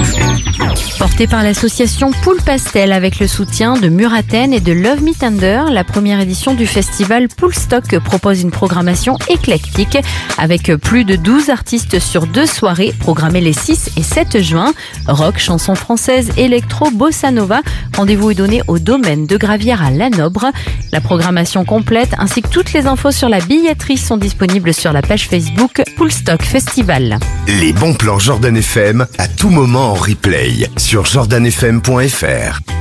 Portée par l'association Poule Pastel avec le soutien de Muraten et de Love Me Tender, la première édition du festival Poolstock propose une programmation éclectique avec plus de 12 artistes sur 2 soirées programmées les 6 et 7 juin. Rock, chansons françaises, électro, bossa nova. Rendez-vous est donné au domaine de Gravière à Lanobre. La programmation complète ainsi que toutes les infos sur la billetterie sont disponibles sur la page Facebook Poolstock Festival. Les bons plans Jordan FM à tout moment en replay sur jordanfm.fr.